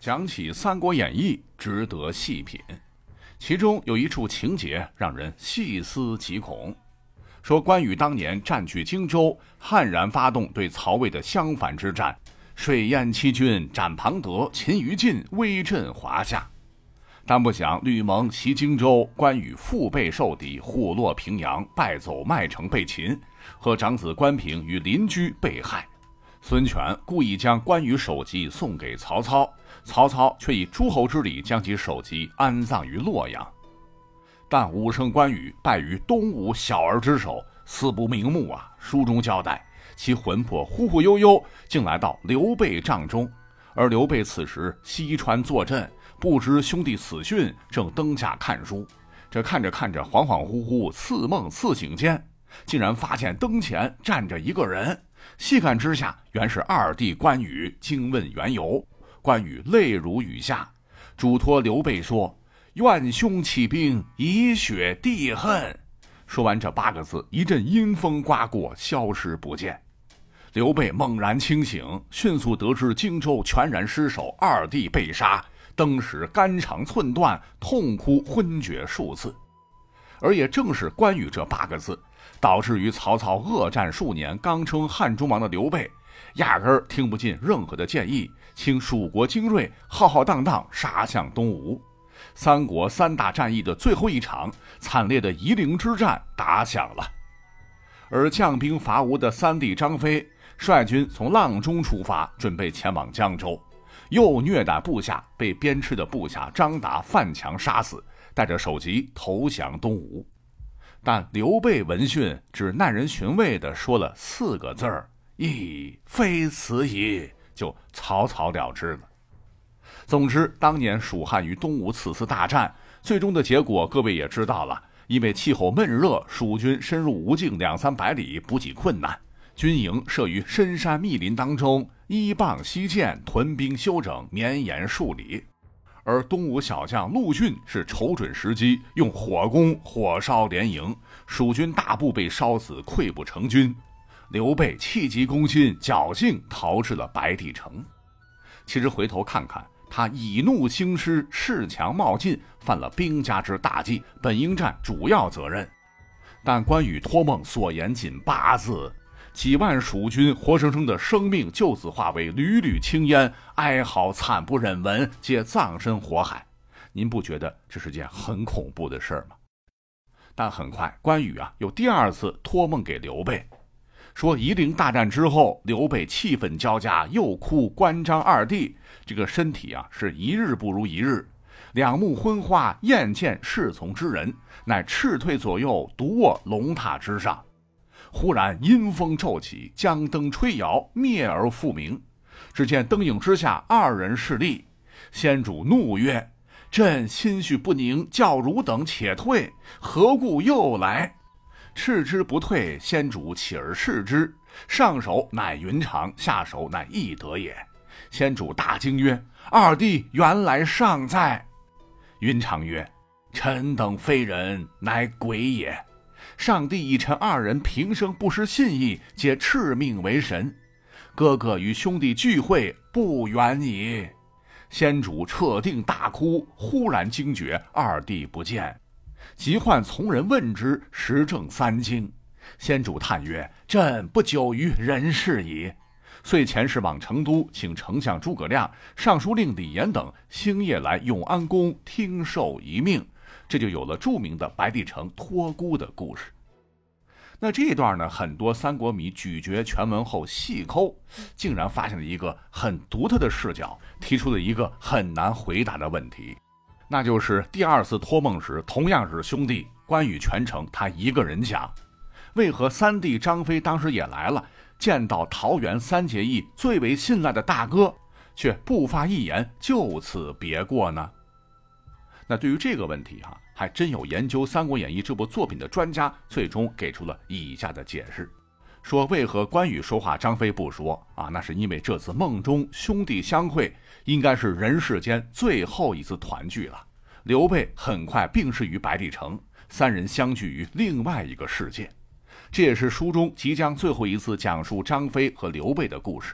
讲起《三国演义》，值得细品，其中有一处情节让人细思极恐。说关羽当年占据荆州，悍然发动对曹魏的相反之战，水淹七军，斩庞德，擒于禁，威震华夏。但不想吕蒙袭荆州，关羽腹背受敌，虎落平阳，败走麦城被擒，和长子关平与邻居被害。孙权故意将关羽首级送给曹操，曹操却以诸侯之礼将其首级安葬于洛阳。但武圣关羽败于东吴小儿之手，死不瞑目啊！书中交代，其魂魄忽忽悠悠，竟来到刘备帐中，而刘备此时西川坐镇，不知兄弟死讯，正登下看书。这看着看着，恍恍惚惚，似梦似醒间，竟然发现灯前站着一个人。细看之下，原是二弟关羽。惊问缘由，关羽泪如雨下，嘱托刘备说：“愿兄起兵，以雪弟恨。”说完这8个字，一阵阴风刮过，消失不见。刘备猛然清醒，迅速得知荆州全然失守，二弟被杀，当时肝肠寸断，痛哭昏厥数次。而也正是关羽这8个字，导致于曹操恶战数年，刚称汉中王的刘备压根儿听不进任何的建议，请蜀国精锐浩浩荡荡杀向东吴。三国3大战役的最后一场惨烈的夷陵之战打响了。而将兵伐吴的三弟张飞率军从阆中出发，准备前往江州，又虐待部下，被鞭笞的部下张达、范强杀死，带着首级投降东吴。但刘备闻讯，只耐人寻味地说了4个字儿：“亦非此矣”，就草草了之了。总之，当年蜀汉与东吴此次大战，最终的结果各位也知道了。因为气候闷热，蜀军深入吴境200-300里，补给困难，军营设于深山密林当中，依傍西涧，屯兵休整，绵延数里。而东吴小将陆逊是瞅准时机，用火攻火烧连营，蜀军大部被烧死，溃不成军。刘备气急攻心，侥幸逃至了白帝城。其实回头看看，他以怒兴师，恃强冒进，犯了兵家之大忌，本应占主要责任。但关羽托梦所言仅8字，几万蜀军活生生的生命就此化为缕缕青烟，哀嚎惨不忍闻，皆葬身火海。您不觉得这是件很恐怖的事吗？但很快关羽又第2次托梦给刘备，说夷陵大战之后，刘备气愤交加，又哭关张二弟，这个身体是一日不如一日，两目昏花，厌见侍从之人，乃斥退左右，独卧龙榻之上。忽然阴风骤起，将灯吹摇，灭而复明。只见灯影之下2人侍立，先主怒曰：“朕心绪不宁，教汝等且退，何故又来？”斥之不退，先主起而视之，上手乃云长，下手乃翼德也。先主大惊曰：“二弟原来尚在。”云长曰：“臣等非人，乃鬼也。上帝以臣2人平生不失信义，皆敕命为神。哥哥与兄弟聚会，不远矣。”先主彻定大哭，忽然惊觉二弟不见，即唤从人问之，时正3更。先主叹曰：“朕不久于人世矣。”遂遣使往成都，请丞相诸葛亮、尚书令李严等星夜来永安宫听受遗命。这就有了著名的白帝城托孤的故事。那这一段呢，很多三国迷咀嚼全文后细抠，竟然发现了一个很独特的视角，提出了一个很难回答的问题，那就是第2次托梦时，同样是兄弟，关羽全程他一个人讲，为何三弟张飞当时也来了，见到桃园3结义最为信赖的大哥，却不发一言，就此别过呢？那对于这个问题还真有研究《三国演义》这部作品的专家最终给出了以下的解释，说为何关羽说话张飞不说那是因为这次梦中兄弟相会，应该是人世间最后一次团聚了。刘备很快病逝于白帝城，3人相聚于另外一个世界。这也是书中即将最后一次讲述张飞和刘备的故事。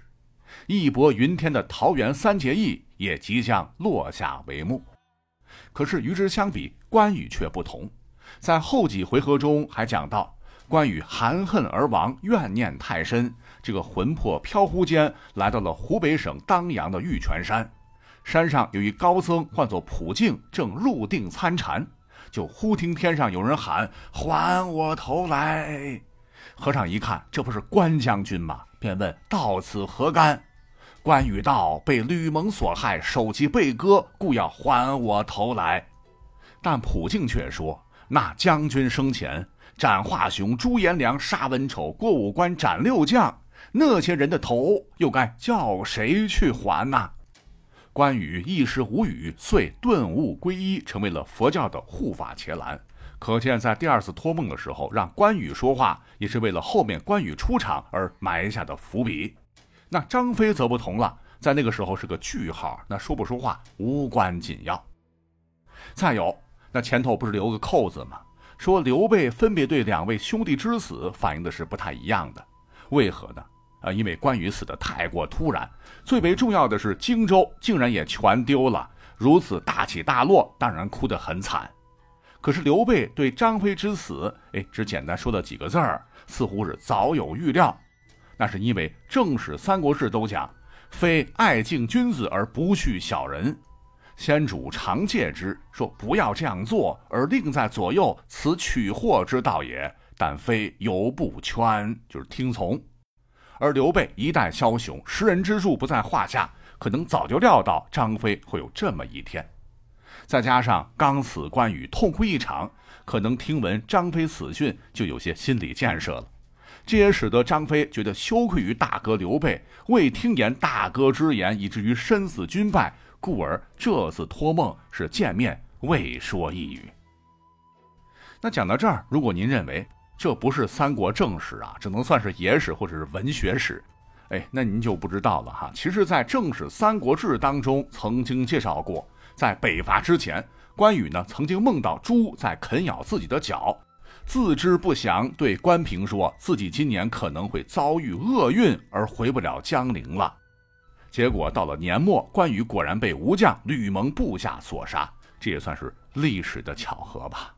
义薄云天的桃园三结义也即将落下帷幕。可是与之相比，关羽却不同。在后几回合中还讲到，关羽含恨而亡，怨念太深，这个魂魄飘忽间来到了湖北省当阳的玉泉山。山上有一高僧唤作普净，正入定参禅，就忽听天上有人喊：“还我头来！”和尚一看，这不是关将军吗？便问：“到此何干？”关羽道：“被吕蒙所害，首级被割，故要还我头来。”但普净却说：“那将军生前斩华雄、朱颜良、杀文丑、过五关斩六将，那些人的头又该叫谁去还呢？”关羽一时无语，遂顿悟皈依，成为了佛教的护法伽蓝。可见在第二次托梦的时候，让关羽说话，也是为了后面关羽出场而埋下的伏笔。那张飞则不同了，在那个时候是个句号，那说不说话无关紧要。再有，那前头不是留个扣子吗？说刘备分别对两位兄弟之死反映的是不太一样的。为何呢？因为关羽死得太过突然，最为重要的是荆州竟然也全丢了，如此大起大落，当然哭得很惨。可是刘备对张飞之死，只简单说了几个字儿，似乎是早有预料。那是因为正史三国志都讲，非爱敬君子而不恤小人，先主常戒之，说不要这样做，而令在左右，此取祸之道也，但非犹不圈，就是听从。而刘备一代枭雄，识人之术不在话下，可能早就料到张飞会有这么一天。再加上刚死关羽痛哭一场，可能听闻张飞死讯就有些心理建设了。这也使得张飞觉得羞愧于大哥刘备，未听言大哥之言，以至于身死军败，故而这次托梦是见面未说一语。那讲到这儿，如果您认为这不是三国正史啊，只能算是野史或者是文学史，那您就不知道了哈。其实在正史三国志当中曾经介绍过，在北伐之前，关羽呢曾经梦到猪在啃咬自己的脚，自知不祥，对关平说自己今年可能会遭遇厄运而回不了江陵了。结果到了年末，关羽果然被吴将吕蒙部下所杀，这也算是历史的巧合吧。